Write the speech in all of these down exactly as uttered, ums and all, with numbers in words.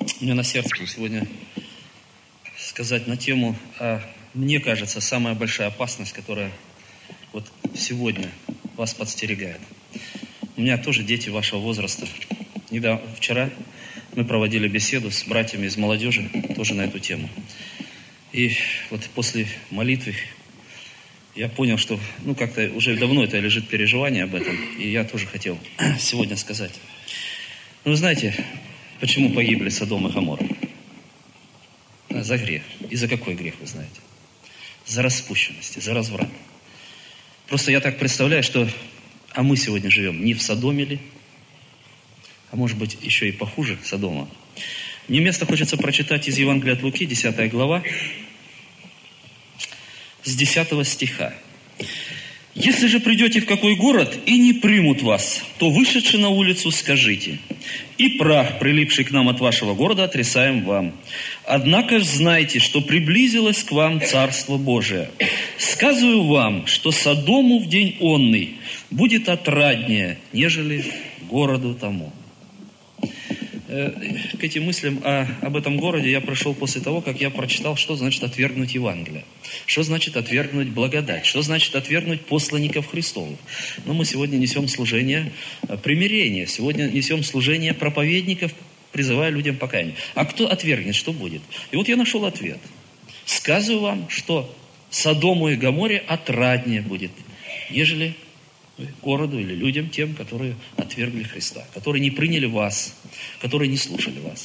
Мне на сердце сегодня сказать на тему, а мне кажется, самая большая опасность, которая вот сегодня вас подстерегает. У меня тоже дети вашего возраста. Недавно, вчера мы проводили беседу с братьями из молодежи тоже на эту тему. И вот после молитвы я понял, что ну как-то уже давно это лежит переживание об этом. И я тоже хотел сегодня сказать. Ну, вы знаете, почему погибли Содом и Гоморра? За грех. И за какой грех, вы знаете? За распущенность, за разврат. Просто я так представляю, что а мы сегодня живем не в Содоме ли, а может быть еще и похуже Содома. Мне место хочется прочитать из Евангелия от Луки, десятая глава, с десятого стиха. «Если же придете в какой город и не примут вас, то, вышедши на улицу, скажите: и прах, прилипший к нам от вашего города, отрисаем вам. Однако ж знайте, что приблизилось к вам Царство Божие. Сказываю вам, что Содому в день онный будет отраднее, нежели городу тому». К этим мыслям о, об этом городе я пришел после того, как я прочитал, что значит отвергнуть Евангелие, что значит отвергнуть благодать, что значит отвергнуть посланников Христовых. Но мы сегодня несем служение примирения, сегодня несем служение проповедников, призывая людям покаяния. А кто отвергнет, что будет? И вот я нашел ответ. Сказываю вам, что Содому и Гоморре отраднее будет, нежели городу или людям, тем, которые отвергли Христа, которые не приняли вас, которые не слушали вас.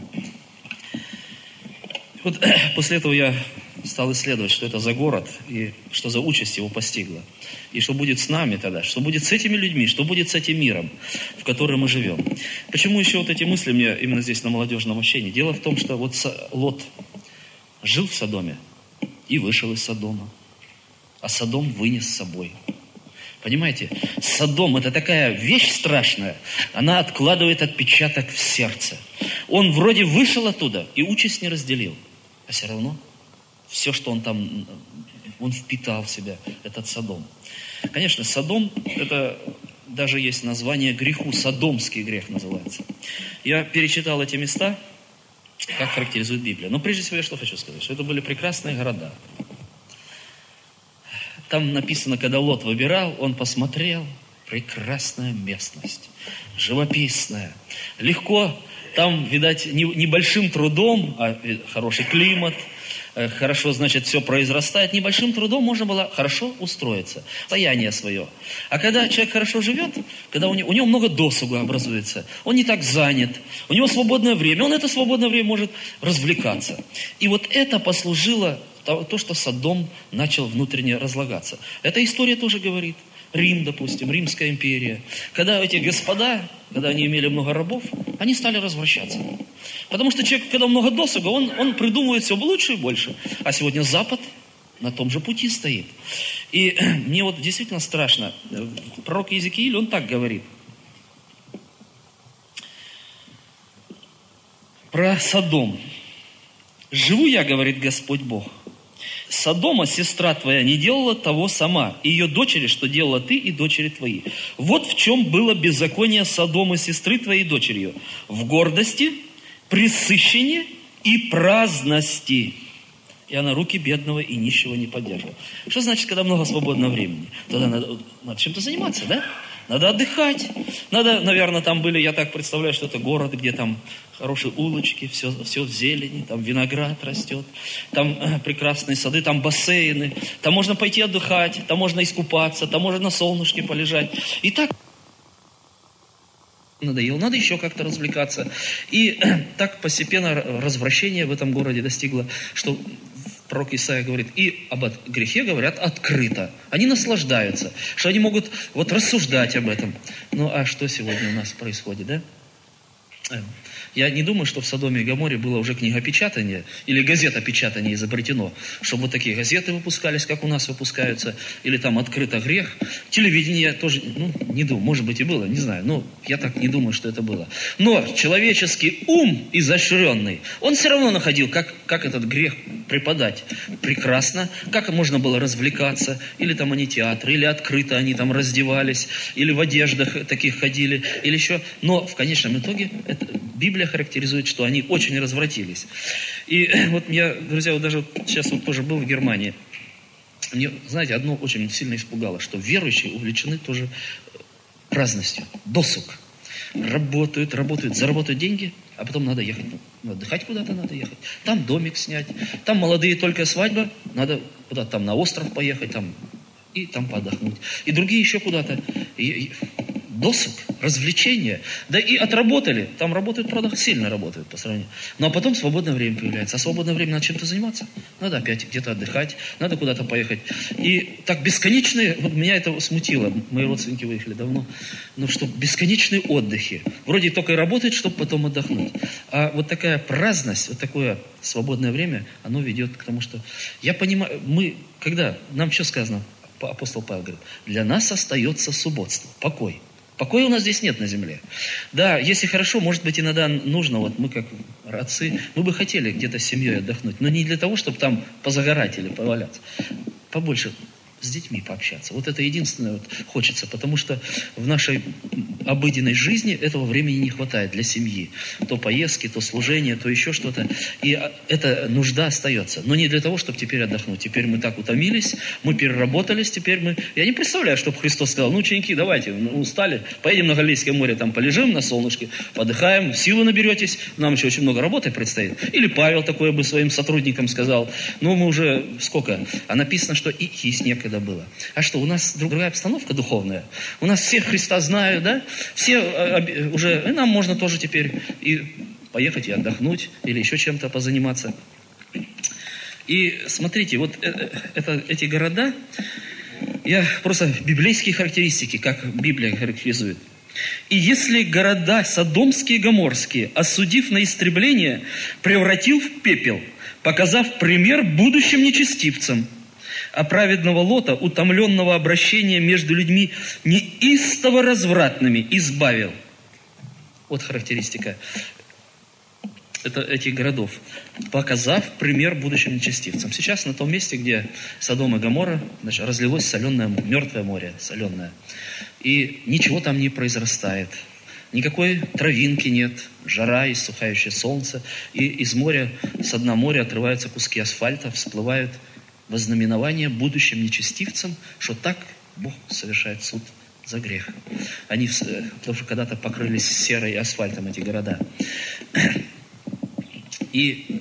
Вот после этого я стал исследовать, что это за город, и что за участь его постигла, и что будет с нами тогда, что будет с этими людьми, что будет с этим миром, в котором мы живем. Почему еще вот эти мысли мне именно здесь на молодежном общении? Дело в том, что вот Лот жил в Содоме и вышел из Содома, а Содом вынес с собой. Понимаете, Содом – это такая вещь страшная, она откладывает отпечаток в сердце. Он вроде вышел оттуда и участь не разделил, а все равно все, что он там, он впитал в себя, этот Содом. Конечно, Содом – это даже есть название греху, содомский грех называется. Я перечитал эти места, как характеризует Библия. Но прежде всего я что хочу сказать, что это были прекрасные города. Там написано, когда Лот выбирал, он посмотрел, прекрасная местность, живописная. Легко, там, видать, не, небольшим трудом, а хороший климат, хорошо, значит, все произрастает, небольшим трудом можно было хорошо устроиться, состояние свое. А когда человек хорошо живет, когда у него, у него много досуга образуется, он не так занят, у него свободное время, он это свободное время может развлекаться. И вот это послужило то, что Содом начал внутренне разлагаться. Эта история тоже говорит. Рим, допустим, Римская империя. Когда эти господа, когда они имели много рабов, они стали развращаться. Потому что человек, когда много досуга, он, он придумывает все лучше и больше. А сегодня Запад на том же пути стоит. И мне вот действительно страшно. Пророк Иезекииль, он так говорит. Про Содом. «Живу я, говорит Господь Бог, Содома, сестра твоя, не делала того сама, и ее дочери, что делала ты и дочери твои. Вот в чем было беззаконие Содомы, сестры твоей и дочери ее. В гордости, пресыщении и праздности. И она руки бедного и нищего не поддерживала». Что значит, когда много свободного времени? Тогда надо, надо чем-то заниматься, да? Надо отдыхать. Надо, наверное, там были, я так представляю, что это город, где там хорошие улочки, все, все в зелени, там виноград растет, там э, прекрасные сады, там бассейны, там можно пойти отдыхать, там можно искупаться, там можно на солнышке полежать. И так надоело, надо еще как-то развлекаться. И э, так постепенно развращение в этом городе достигло, что пророк Исаия говорит, и об грехе говорят открыто. Они наслаждаются, что они могут вот рассуждать об этом. Ну, а что сегодня у нас происходит, да? Я не думаю, что в Содоме и Гоморре было уже книгопечатание или газетопечатание изобретено, чтобы вот такие газеты выпускались, как у нас выпускаются, или там открыто грех. Телевидение я тоже, ну, не думаю, может быть и было, не знаю, но я так не думаю, что это было. Но человеческий ум изощренный, он все равно находил, как, как этот грех преподать прекрасно, как можно было развлекаться, или там они театры, или открыто они там раздевались, или в одеждах таких ходили, или еще. Но в конечном итоге это Библия характеризует, что они очень развратились. И вот я, друзья, вот даже вот сейчас вот тоже был в Германии. Мне, знаете, одно очень сильно испугало, что верующие увлечены тоже праздностью, досуг. Работают, работают, заработают деньги, а потом надо ехать. Ну, отдыхать куда-то надо ехать. Там домик снять. Там молодые только свадьба. Надо куда-то там на остров поехать, там и там поотдохнуть. И другие еще куда-то. И, и, досуг, развлечения. Да и отработали. Там работают, правда, сильно работают по сравнению. Ну а потом свободное время появляется. А свободное время надо чем-то заниматься. Надо опять где-то отдыхать. Надо куда-то поехать. И так бесконечные, вот меня это смутило. Мои родственники выехали давно. Ну что, бесконечные отдыхи. Вроде только и работают, чтобы потом отдохнуть. А вот такая праздность, вот такое свободное время, оно ведет к тому, что... Я понимаю, мы, когда, нам что сказано? Апостол Павел говорит, для нас остается субботство, покой. Покоя у нас здесь нет на земле. Да, если хорошо, может быть, иногда нужно, вот мы как отцы, мы бы хотели где-то с семьей отдохнуть, но не для того, чтобы там позагорать или поваляться. Побольше с детьми пообщаться. Вот это единственное вот хочется, потому что в нашей обыденной жизни этого времени не хватает для семьи. То поездки, то служение, то еще что-то. И эта нужда остается. Но не для того, чтобы теперь отдохнуть. Теперь мы так утомились, мы переработались, теперь мы... Я не представляю, чтобы Христос сказал, ну, ученики, давайте, ну, устали, поедем на Галилейское море, там полежим на солнышке, подыхаем, силы наберетесь, нам еще очень много работы предстоит. Или Павел такое бы своим сотрудникам сказал, ну, мы уже сколько? А написано, что и есть некогда было. А что, у нас другая обстановка духовная? У нас все Христа знают, да? Все э, уже, и нам можно тоже теперь и поехать и отдохнуть, или еще чем-то позаниматься. И смотрите, вот это, это, эти города, я просто библейские характеристики, как Библия характеризует. И если города Содомские и Гоморские, осудив на истребление, превратил в пепел, показав пример будущим нечестивцам, а праведного Лота, утомленного обращения между людьми неистово развратными, избавил. Вот характеристика это, этих городов. Показав пример будущим нечестивцам. Сейчас на том месте, где Содом и Гоморра, значит, разлилось соленое, мертвое море, соленое. И ничего там не произрастает. Никакой травинки нет, жара и сухающее солнце. И из моря, с дна моря отрываются куски асфальта, всплывают вознаменование будущим нечестивцам, что так Бог совершает суд за грех. Они тоже когда-то покрылись серой асфальтом, эти города. И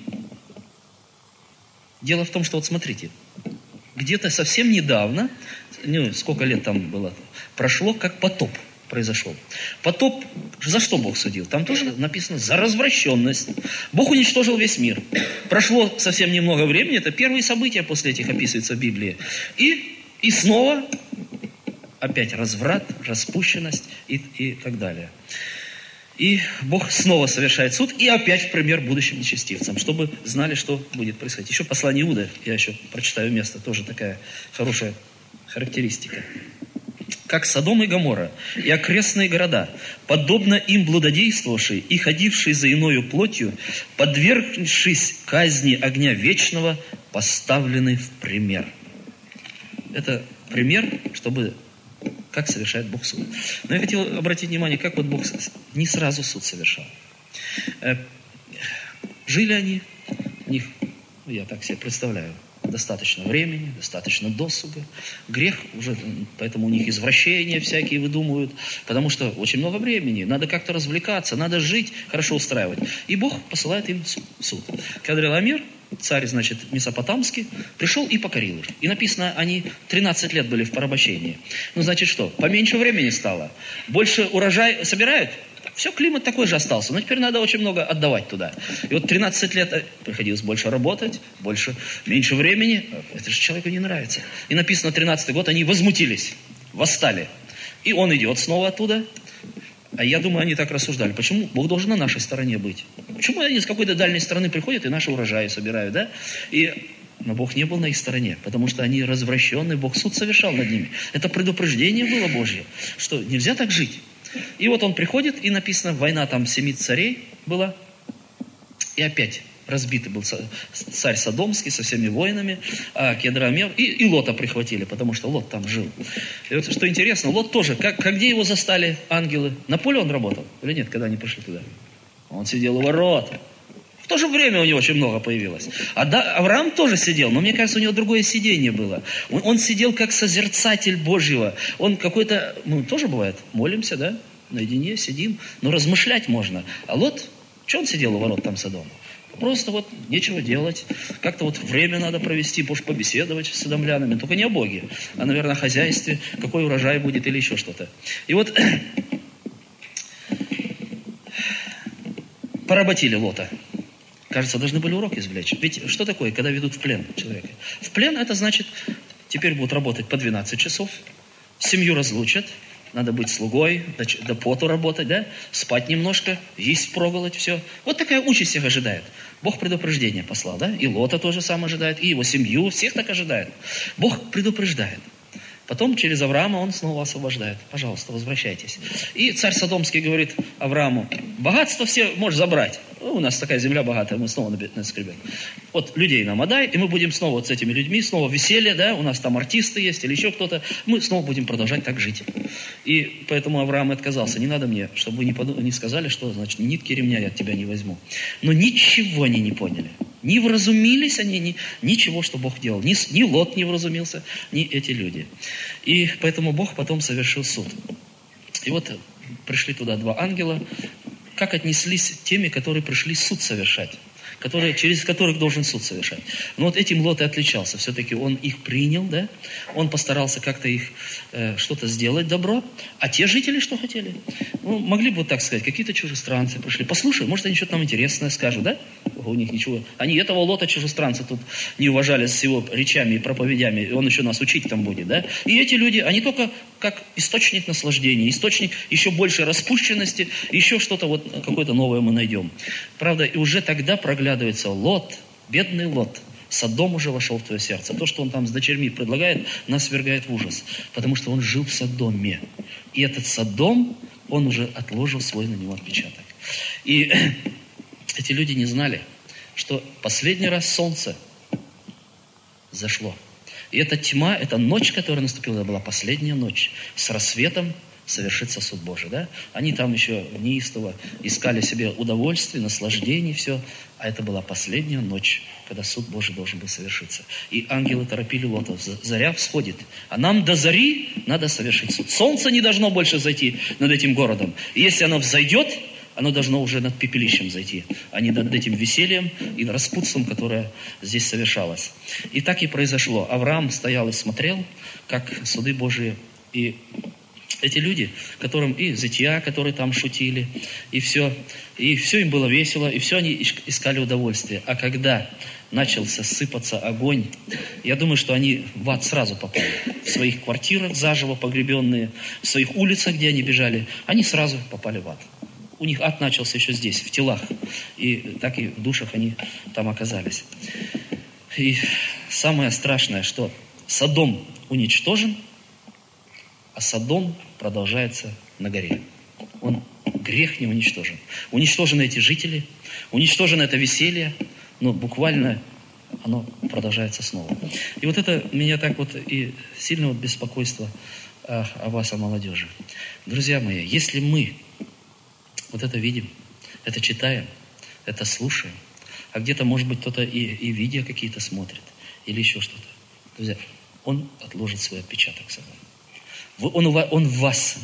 дело в том, что вот смотрите, где-то совсем недавно, ну, сколько лет там было, прошло, как потоп произошел. Потоп, за что Бог судил? Там тоже написано за развращенность. Бог уничтожил весь мир. Прошло совсем немного времени, это первые события после этих описываются в Библии. И, и снова опять разврат, распущенность и, и так далее. И Бог снова совершает суд, и опять в пример будущим нечестивцам, чтобы знали, что будет происходить. Еще послание Иуды, я еще прочитаю место, тоже такая хорошая характеристика. Как Содом и Гоморра и окрестные города, подобно им блудодействовавшие и ходившие за иною плотью, подвергшись казни огня вечного, поставлены в пример. Это пример, чтобы... как совершает Бог суд. Но я хотел обратить внимание, как вот Бог не сразу суд совершал. Жили они, у них, я так себе представляю, достаточно времени, достаточно досуга. Грех уже, поэтому у них извращения всякие выдумывают, потому что очень много времени, надо как-то развлекаться, надо жить, хорошо устраивать. И Бог посылает им суд. Кедорламер, царь, значит, Месопотамский, пришел и покорил их. И написано, они тринадцать лет были в порабощении. Ну, значит, что? Поменьше времени стало. Больше урожай собирают? Все, климат такой же остался. Но теперь надо очень много отдавать туда. И вот тринадцать лет приходилось больше работать, больше, меньше времени. Это же человеку не нравится. И написано, тринадцатый год, они возмутились, восстали. И он идет снова оттуда. А я думаю, они так рассуждали. Почему Бог должен на нашей стороне быть? Почему они с какой-то дальней стороны приходят и наши урожаи собирают, да? И... Но Бог не был на их стороне, потому что они развращенные, Бог суд совершал над ними. Это предупреждение было Божье, что нельзя так жить. И вот он приходит, и написано, война там семи царей была, и опять разбитый был царь Содомский со всеми воинами, а Кедорламер, и, и Лота прихватили, потому что Лот там жил. И вот что интересно, Лот тоже, как, как где его застали ангелы? На поле он работал или нет, когда они пришли туда? Он сидел у ворот. В то же время у него очень много появилось. А да, Авраам тоже сидел, но мне кажется, у него другое сидение было. Он, он сидел как созерцатель Божьего. Он какой-то, ну, тоже бывает, молимся, да, наедине сидим, но размышлять можно. А Лот, что он сидел у ворот там Содома? Просто вот нечего делать. Как-то вот время надо провести, может, побеседовать с содомлянами. Только не о Боге, а, наверное, о хозяйстве, какой урожай будет или еще что-то. И вот поработили Лота. Кажется, должны были урок извлечь. Ведь что такое, когда ведут в плен человека? В плен это значит, теперь будут работать по двенадцать часов, семью разлучат, надо быть слугой, до, до поту работать, да? Спать немножко, есть впроголодь, все. Вот такая участь их ожидает. Бог предупреждение послал, да? И Лота тоже сам ожидает, и его семью, всех так ожидает. Бог предупреждает. Потом через Авраама он снова освобождает. Пожалуйста, возвращайтесь. И царь Содомский говорит Аврааму, богатство все можешь забрать. Ну, у нас такая земля богатая, мы снова наскребем. Вот людей нам отдай, и мы будем снова вот с этими людьми, снова веселье, да, у нас там артисты есть или еще кто-то. Мы снова будем продолжать так жить. И поэтому Авраам отказался. Не надо мне, чтобы вы не, подум- не сказали, что, значит, ни нитки ремня я от тебя не возьму. Но ничего они не поняли. Не вразумились они, ни, ничего, что Бог делал. Ни, ни Лот не вразумился, ни эти люди. И поэтому Бог потом совершил суд. И вот пришли туда два ангела. Как отнеслись теми, которые пришли суд совершать? Которые, через которых должен суд совершать. Но вот этим Лот и отличался. Все-таки он их принял, да? Он постарался как-то их э, что-то сделать добро. А те жители что хотели? Ну, могли бы вот так сказать, какие-то чужестранцы пришли. Послушай, может, они что-то нам интересное скажут, да? У них ничего. Они этого Лота чужестранца тут не уважали с его речами и проповедями. И он еще нас учить там будет, да? И эти люди, они только как источник наслаждения, источник еще большей распущенности, еще что-то вот какое-то новое мы найдем. Правда, и уже тогда проглядывается Лот, бедный Лот. Содом уже вошел в твое сердце. То, что он там с дочерьми предлагает, нас свергает в ужас. Потому что он жил в Содоме. И этот Содом, он уже отложил свой на него отпечаток. И эти люди не знали, что последний раз солнце зашло. И эта тьма, эта ночь, которая наступила, это была последняя ночь. С рассветом совершится суд Божий, да? Они там еще неистово искали себе удовольствие, наслаждение, все. А это была последняя ночь, когда суд Божий должен был совершиться. И ангелы торопили Лота. Заря всходит. А нам до зари надо совершить суд. Солнце не должно больше зайти над этим городом. И если оно взойдет, оно должно уже над пепелищем зайти, а не над этим весельем и распутством, которое здесь совершалось. И так и произошло. Авраам стоял и смотрел, как суды Божии. И эти люди, которым и зятья, которые там шутили, и все, и все им было весело, и все они искали удовольствие. А когда начался сыпаться огонь, я думаю, что они в ад сразу попали. В своих квартирах заживо погребенные, в своих улицах, где они бежали, они сразу попали в ад. У них ад начался еще здесь, в телах. И так и в душах они там оказались. И самое страшное, что Содом уничтожен, а Содом продолжается на горе. Он, грех не уничтожен. Уничтожены эти жители, уничтожено это веселье, но буквально оно продолжается снова. И вот это меня так вот и сильно вот беспокойство о, о вас, о молодежи. Друзья мои, если мы вот это видим, это читаем, это слушаем, а где-то, может быть, кто-то и, и видео какие-то смотрит, или еще что-то. Друзья, он отложит свой отпечаток собой. Он, он в вас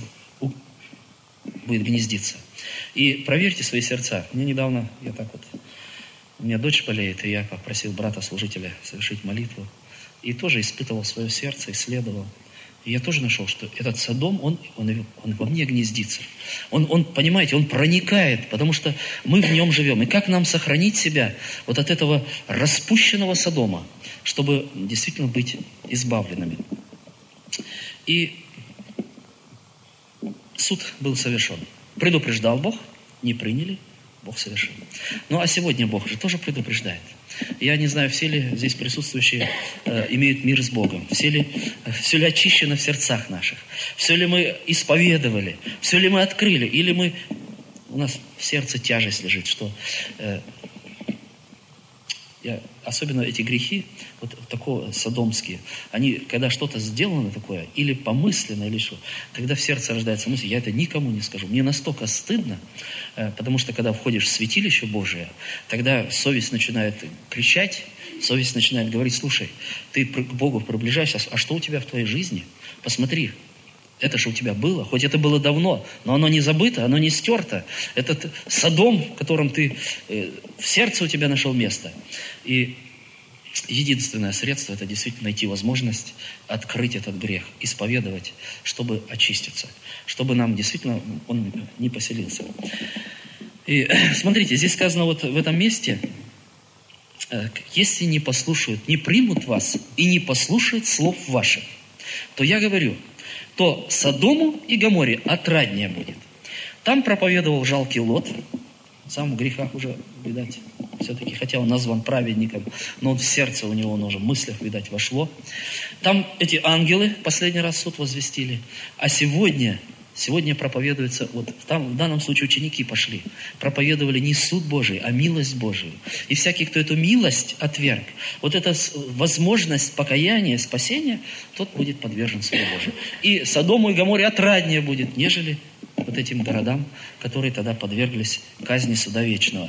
будет гнездиться. И проверьте свои сердца. Мне недавно, я так вот, у меня дочь болеет, и я попросил брата-служителя совершить молитву. И тоже испытывал свое сердце, исследовал. И я тоже нашел, что этот Содом, он, он, он во мне гнездится. Он, он, понимаете, он проникает, потому что мы в нем живем. И как нам сохранить себя вот от этого распущенного Содома, чтобы действительно быть избавленными? И суд был совершен. Предупреждал Бог, не приняли, Бог совершил. Ну а сегодня Бог же тоже предупреждает. Я не знаю, все ли здесь присутствующие э, имеют мир с Богом, все ли, все ли очищено в сердцах наших, все ли мы исповедовали, все ли мы открыли, или мы, у нас в сердце тяжесть лежит, что э, Я, особенно эти грехи, вот такого содомские, они, когда что-то сделано такое, или помысленно, или что, когда в сердце рождается мысль, я это никому не скажу. Мне настолько стыдно, потому что когда входишь в святилище Божие, тогда совесть начинает кричать, совесть начинает говорить, слушай, ты к Богу приближаешься, а что у тебя в твоей жизни? Посмотри. Это же у тебя было, хоть это было давно, но оно не забыто, оно не стерто. Этот Содом, в котором ты, э, в сердце у тебя нашел место. И единственное средство – это действительно найти возможность открыть этот грех, исповедовать, чтобы очиститься, чтобы нам действительно он не поселился. И смотрите, здесь сказано вот в этом месте, э, если не послушают, не примут вас и не послушают слов ваших, то я говорю, то Содому и Гоморе отраднее будет. Там проповедовал жалкий Лот, сам в грехах уже, видать, все-таки, хотя он назван праведником, но он в сердце у него, он уже в мыслях, видать, вошло. Там эти ангелы последний раз суд возвестили, а сегодня... Сегодня проповедуется, вот там в данном случае ученики пошли, проповедовали не суд Божий, а милость Божию. И всякий, кто эту милость отверг, вот эта возможность покаяния, спасения, тот будет подвержен суду Божию. И Содому и Гоморе отраднее будет, нежели вот этим городам, которые тогда подверглись казни суда вечного.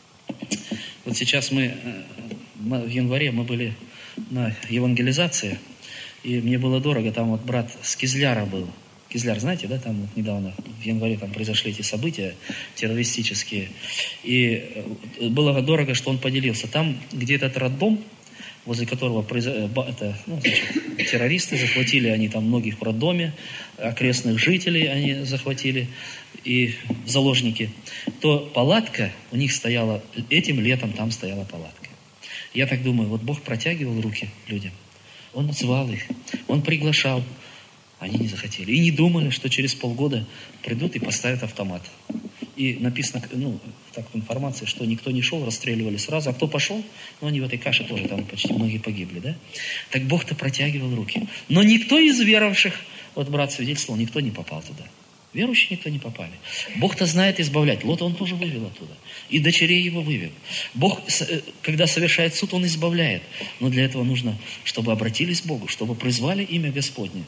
Вот сейчас мы, в январе мы были на евангелизации, и мне было дорого, там вот брат с Кизляра был. Кизляр, знаете, да, там вот недавно, в январе там произошли эти события террористические. И было дорого, что он поделился. Там, где этот роддом, возле которого это, ну, значит, террористы захватили, они там многих в роддоме, окрестных жителей они захватили, и заложники, то палатка у них стояла, этим летом там стояла палатка. Я так думаю, вот Бог протягивал руки людям. Он звал их, Он приглашал. Они не захотели. И не думали, что через полгода придут и поставят автомат. И написано, ну, так в информации, что никто не шел, расстреливали сразу. А кто пошел, ну, они в этой каше тоже там почти многие погибли, да? Так Бог-то протягивал руки. Но никто из веровавших, вот брат свидетельствовал, никто не попал туда. Верующие никто не попали. Бог-то знает избавлять. Лота он тоже вывел оттуда. И дочерей его вывел. Бог, когда совершает суд, он избавляет. Но для этого нужно, чтобы обратились к Богу, чтобы призвали имя Господне.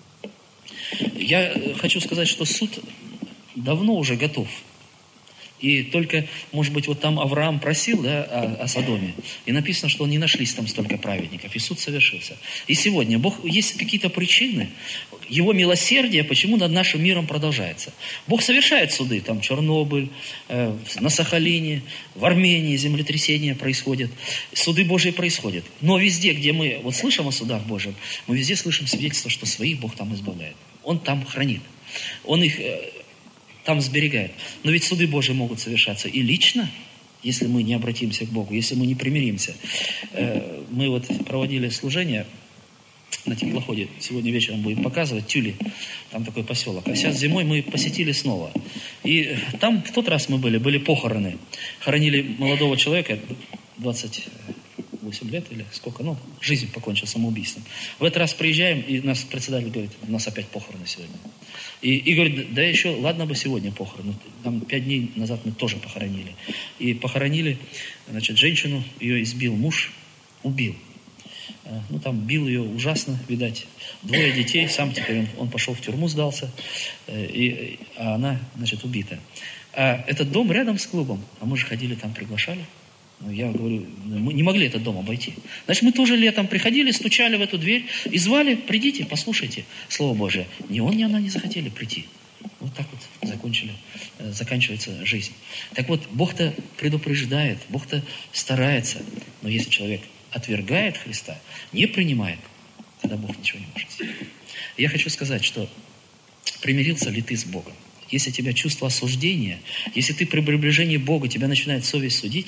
Я хочу сказать, что суд давно уже готов. И только, может быть, вот там Авраам просил, да, о, о Содоме, и написано, что не нашлись там столько праведников, и суд совершился. И сегодня Бог, есть какие-то причины, Его милосердие, почему над нашим миром продолжается. Бог совершает суды, там Чернобыль, э, на Сахалине, в Армении землетрясения происходят, суды Божьи происходят. Но везде, где мы вот слышим о судах Божьих, мы везде слышим свидетельство, что своих Бог там избавляет. Он там хранит. Он их э, там сберегает. Но ведь суды Божьи могут совершаться и лично, если мы не обратимся к Богу, если мы не примиримся. Э, мы вот проводили служение на теплоходе. Сегодня вечером будем показывать Тюли. Там такой поселок. А сейчас зимой мы посетили снова. И там в тот раз мы были, были похороны. Хоронили молодого человека, двадцать восемь лет или сколько, ну, жизнь покончил самоубийством. В этот раз приезжаем, и нас председатель говорит, у нас опять похороны сегодня. И, и говорит, да еще, ладно бы сегодня похороны. Там пять дней назад мы тоже похоронили. И похоронили, значит, женщину, ее избил муж, убил. Ну, там бил ее ужасно, видать. Двое детей, сам теперь он, он пошел в тюрьму, сдался, и, а она, значит, убита. А этот дом рядом с клубом, а мы же ходили там, приглашали. Я говорю, мы не могли этот дом обойти. Значит, мы тоже летом приходили, стучали в эту дверь и звали, придите, послушайте Слово Божие. Ни он, ни она не захотели прийти. Вот так вот закончили, заканчивается жизнь. Так вот, Бог-то предупреждает, Бог-то старается. Но если человек отвергает Христа, не принимает, тогда Бог ничего не может сделать. Я хочу сказать, что примирился ли ты с Богом? Если у тебя чувство осуждения, если ты при приближении Бога, тебя начинает совесть судить,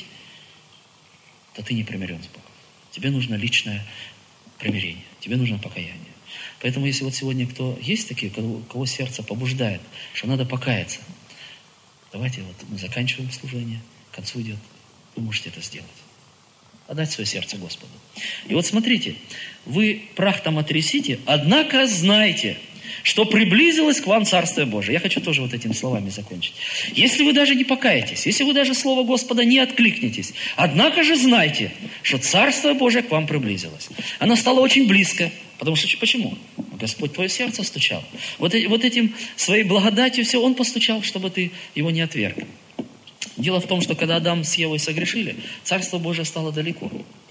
то ты не примирен с Богом. Тебе нужно личное примирение, тебе нужно покаяние. Поэтому, если вот сегодня кто есть такие, кого, кого сердце побуждает, что надо покаяться, давайте вот мы заканчиваем служение, к концу идет, вы можете это сделать. Отдать свое сердце Господу. И вот смотрите, вы прах там отрясите, однако знайте, что приблизилось к вам Царствие Божие. Я хочу тоже вот этими словами закончить. Если вы даже не покаетесь, если вы даже Слово Господа не откликнетесь, однако же знайте, что Царствие Божие к вам приблизилось. Оно стало очень близко. Потому что почему? Господь твое сердце стучал. Вот, вот этим своей благодатью все, Он постучал, чтобы ты его не отверг. Дело в том, что когда Адам с Евой согрешили, Царство Божие стало далеко.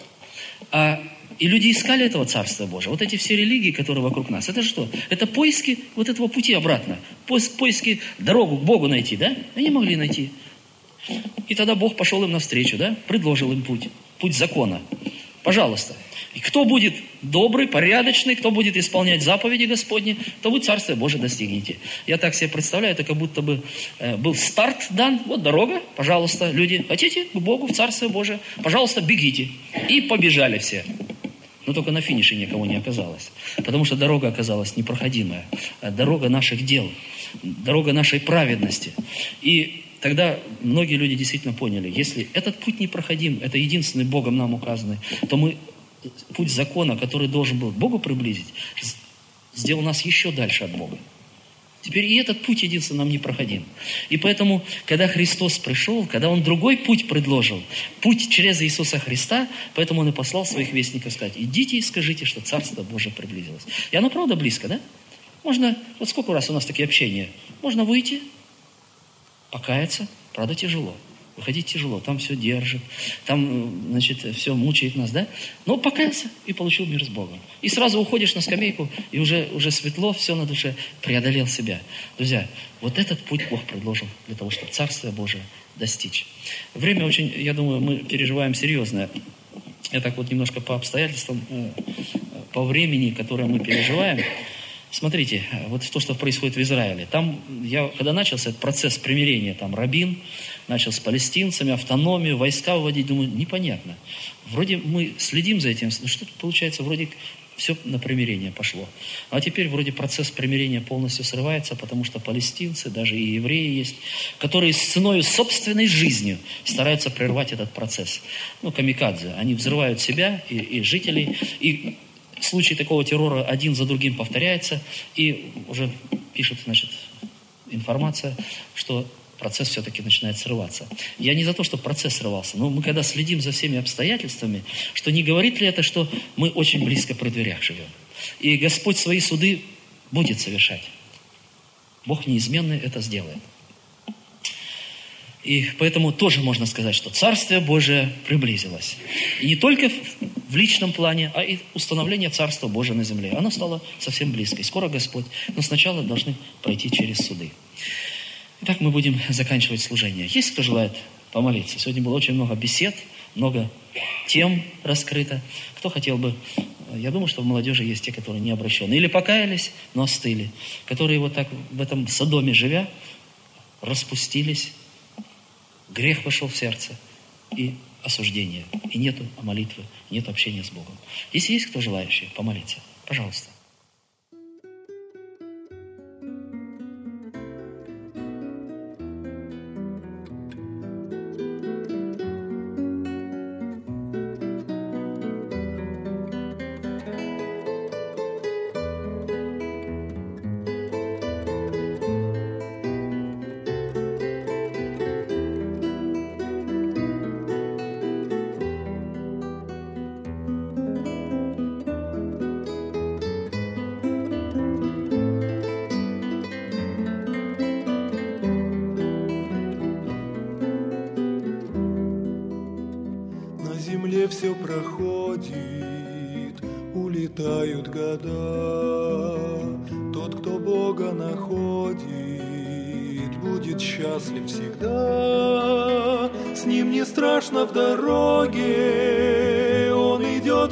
А, и люди искали этого Царства Божия. Вот эти все религии, которые вокруг нас, это что? Это поиски вот этого пути обратно. Поиск, поиски дорогу к Богу найти, да? Они могли найти. И тогда Бог пошел им навстречу, да? Предложил им путь. Путь закона. Пожалуйста. И кто будет добрый, порядочный, кто будет исполнять заповеди Господни, то вы Царствие Божие достигнете. Я так себе представляю, это как будто бы э, был старт дан. Вот дорога, пожалуйста, люди. Хотите к Богу, в Царствие Божие? Пожалуйста, бегите. И побежали все. Но только на финише никого не оказалось. Потому что дорога оказалась непроходимая. Дорога наших дел. Дорога нашей праведности. И тогда многие люди действительно поняли, если этот путь непроходим, это единственный Богом нам указанный, то мы путь закона, который должен был Богу приблизить, сделал нас еще дальше от Бога. Теперь и этот путь единственный нам непроходим. И поэтому, когда Христос пришел, когда Он другой путь предложил, путь через Иисуса Христа, поэтому Он и послал своих вестников сказать: идите и скажите, что Царство Божие приблизилось. И оно правда близко, да? Можно, вот сколько раз у нас такие общения, можно выйти, покаяться, правда тяжело. Выходить тяжело, там все держит, там, значит, все мучает нас, да? Но покаялся и получил мир с Богом. И сразу уходишь на скамейку, и уже, уже светло, все на душе, преодолел себя. Друзья, вот этот путь Бог предложил для того, чтобы Царствие Божие достичь. Время очень, я думаю, мы переживаем серьезное. Я так вот немножко по обстоятельствам, по времени, которое мы переживаем. Смотрите, вот то, что происходит в Израиле. Там, я, когда начался этот процесс примирения, там Рабин начал с палестинцами, автономию, войска выводить, думаю, непонятно. Вроде мы следим за этим, но что-то получается, вроде все на примирение пошло. А теперь вроде процесс примирения полностью срывается, потому что палестинцы, даже и евреи есть, которые с ценой собственной жизнью стараются прервать этот процесс. Ну, камикадзе. Они взрывают себя и, и жителей, и случай такого террора один за другим повторяется, и уже пишет, значит, информация, что процесс все-таки начинает срываться. Я не за то, чтобы процесс срывался, но мы когда следим за всеми обстоятельствами, что не говорит ли это, что мы очень близко при дверях живем. И Господь свои суды будет совершать. Бог неизменно это сделает. И поэтому тоже можно сказать, что Царствие Божие приблизилось. И не только в личном плане, а и установление Царства Божия на земле. Оно стало совсем близко. И скоро Господь. Но сначала должны пройти через суды. Итак, мы будем заканчивать служение. Есть кто желает помолиться? Сегодня было очень много бесед, много тем раскрыто. Кто хотел бы... Я думаю, что в молодежи есть те, которые не обращены. Или покаялись, но остыли. Которые вот так в этом Содоме живя, распустились. Грех вошел в сердце и осуждение. И нету молитвы, нету общения с Богом. Если есть кто желающий помолиться, пожалуйста. Все проходит, улетают года. Тот, кто Бога находит, будет счастлив всегда. С Ним не страшно в дороге, Он идет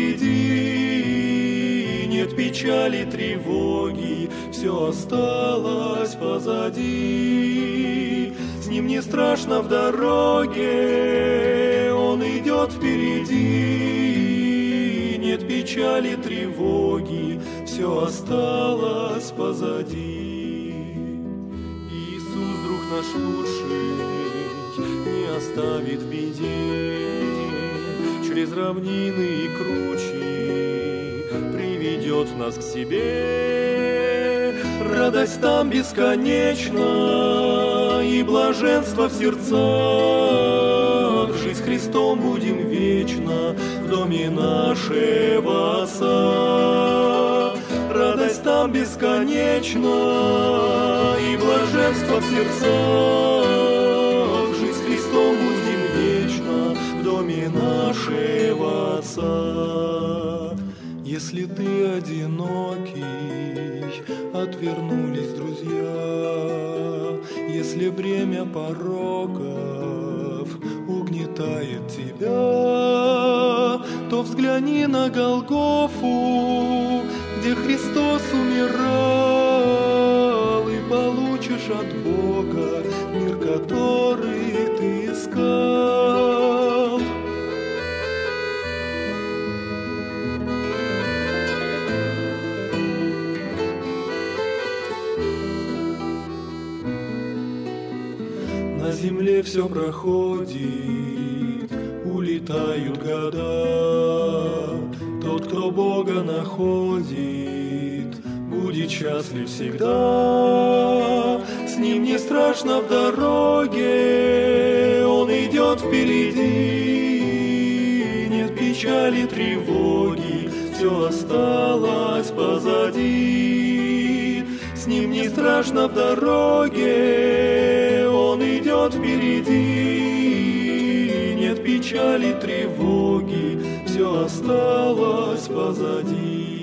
впереди. Нет печали, тревоги, все осталось позади. С Ним не страшно в дороге, Он идет впереди, нет печали, тревоги, все осталось позади. Иисус, друг наш лучший, не оставит в беде, через равнины и кручи приведет нас к себе. Радость там бесконечна и блаженство в сердцах. Жить с Христом будем вечно в доме нашего Отца. Радость там бесконечна и блаженство в сердцах. Жить с Христом будем вечно в доме нашего Отца. Если ты одинокий, отвернулись друзья, если бремя пороков угнетает тебя, то взгляни на Голгофу, где Христос умирал, и получишь от Бога мир, который ты искал. На земле все проходит, улетают года. Тот, кто Бога находит, будет счастлив всегда. С Ним не страшно в дороге, Он идет впереди. Нет печали, тревоги, все осталось позади. С Ним не страшно в дороге, Он идет впереди. Нет печали, тревоги, все осталось позади.